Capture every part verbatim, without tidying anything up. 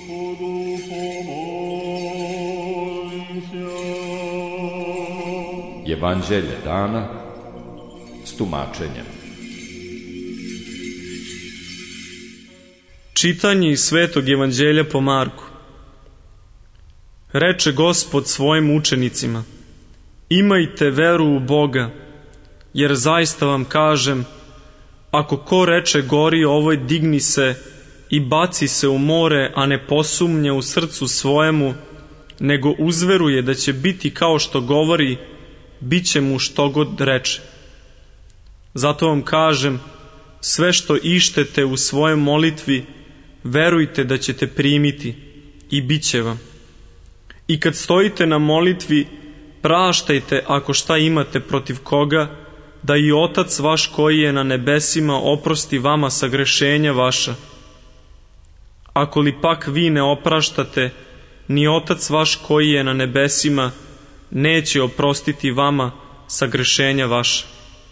Evanđelje dana s tumačenjem. Čitanje iz Svetog Evanđelja po Marku. Reče Gospod svojim učenicima: imajte veru u Boga, jer zaista vam kažem, ako ko reče gori ovoj digni se i baci se u more, a ne posumnje u srcu svojemu, nego uzveruje da će biti kao što govori, bit će mu što god reče. Zato vam kažem, sve što ištete u svojoj molitvi, verujte da ćete primiti i bit će vam. I kad stojite na molitvi, praštajte ako šta imate protiv koga, da i Otac vaš koji je na nebesima oprosti vama sagrešenja vaša. Ako li pak vi ne opraštate, ni Otac vaš koji je na nebesima neće oprostiti vama sagrešenja vaša.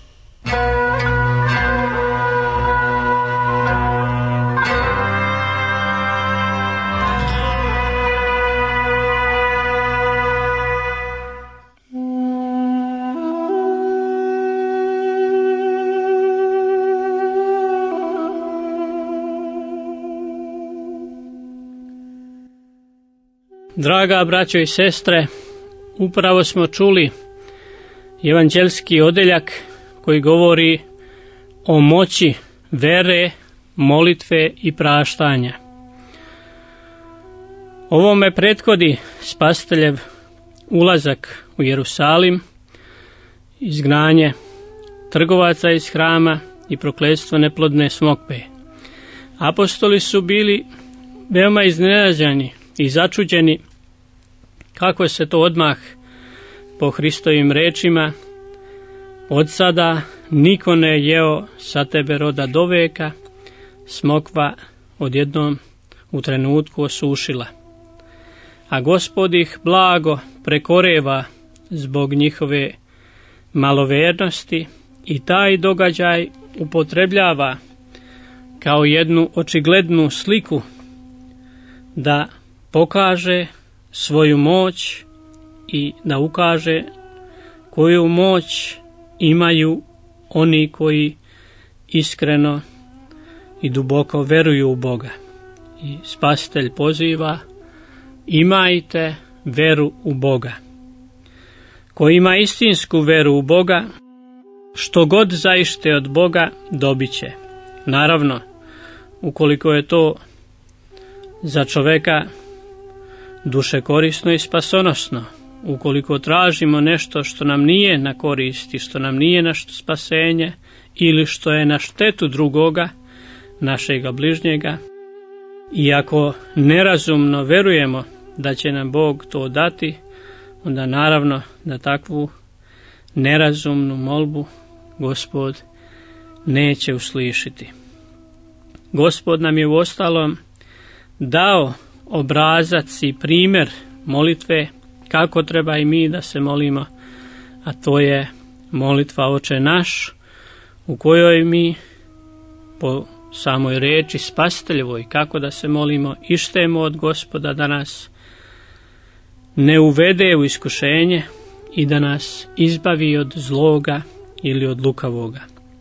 Draga braćo i sestre, upravo smo čuli evanđelski odeljak koji govori o moći vere, molitve i praštanja. Ovome prethodi Spasiteljev ulazak u Jerusalim, izgnanje trgovaca iz hrama i prokletstvo neplodne smokve. Apostoli su bili veoma iznenađeni i začuđeni kako se to odmah po Hristovim rečima: od sada niko ne jeo sa tebe roda do veka, smokva odjednom u trenutku osušila. A Gospod ih blago prekoreva zbog njihove malovernosti i taj događaj upotrebljava kao jednu očiglednu sliku da pokaže svoju moć i da ukaže koju moć imaju oni koji iskreno i duboko veruju u Boga. I Spasitelj poziva: imajte veru u Boga. Ko ima istinsku veru u Boga, što god zaište od Boga dobit će. Naravno, ukoliko je to za čoveka duše korisno i spasonosno, ukoliko tražimo nešto što nam nije na koristi, što nam nije na spasenje ili što je na štetu drugoga, našega bližnjega, i ako nerazumno verujemo da će nam Bog to dati, onda naravno da takvu nerazumnu molbu Gospod neće uslišiti. Gospod nam je uostalom dao obrazac i primjer molitve kako treba i mi da se molimo, a to je molitva Oče naš, u kojoj mi po samoj reči Spasiteljevoj kako da se molimo ištemo od Gospoda da nas ne uvede u iskušenje i da nas izbavi od zloga ili od lukavoga.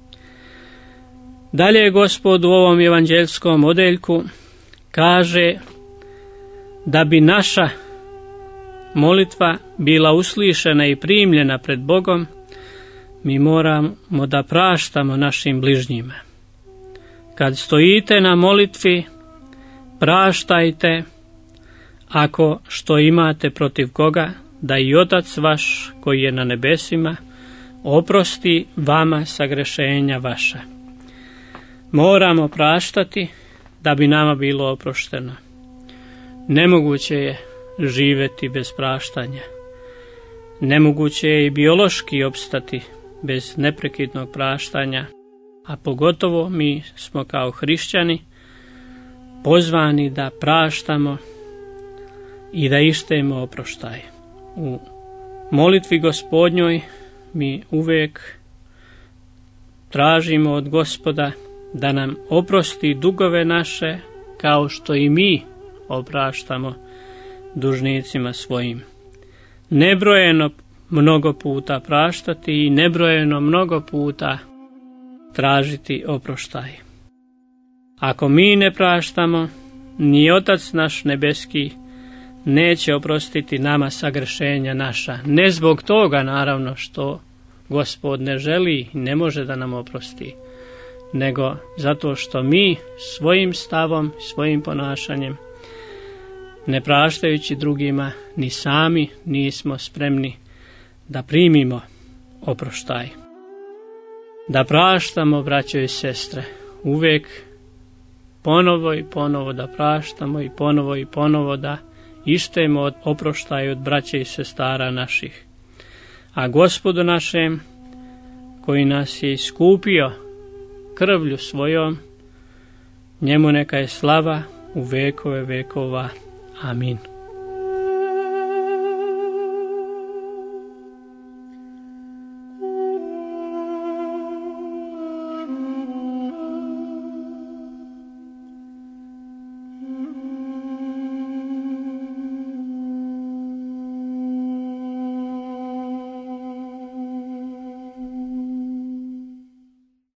Dalje Gospod u ovom evanđelskom odeljku kaže da bi naša molitva bila uslišena i primljena pred Bogom, mi moramo da praštamo našim bližnjima. Kad stojite na molitvi, praštajte ako što imate protiv koga, da i Otac vaš koji je na nebesima oprosti vama sagrešenja vaša. Moramo praštati da bi nama bilo oprošteno. Nemoguće je živjeti bez praštanja. Nemoguće je i biološki opstati bez neprekidnog praštanja, a pogotovo mi smo kao hrišćani pozvani da praštamo i da ištemo oproštaj. U molitvi Gospodnjoj mi uvijek tražimo od Gospoda da nam oprosti dugove naše kao što i mi opraštamo dužnicima svojim. Nebrojeno mnogo puta praštati i nebrojeno mnogo puta tražiti oproštaj. Ako mi ne praštamo, ni Otac naš nebeski neće oprostiti nama sagrešenja naša. Ne zbog toga, naravno, što Gospod ne želi i ne može da nam oprosti, nego zato što mi svojim stavom, svojim ponašanjem, ne praštajući drugima, ni sami nismo spremni da primimo oproštaj. Da praštamo, braćo i sestre, uvijek ponovo i ponovo da praštamo i ponovo i ponovo da ištemo od oproštaja od braće i sestara naših. A Gospodu našem, koji nas je iskupio krvlju svojom, njemu neka je slava u vekove vekova. Amin.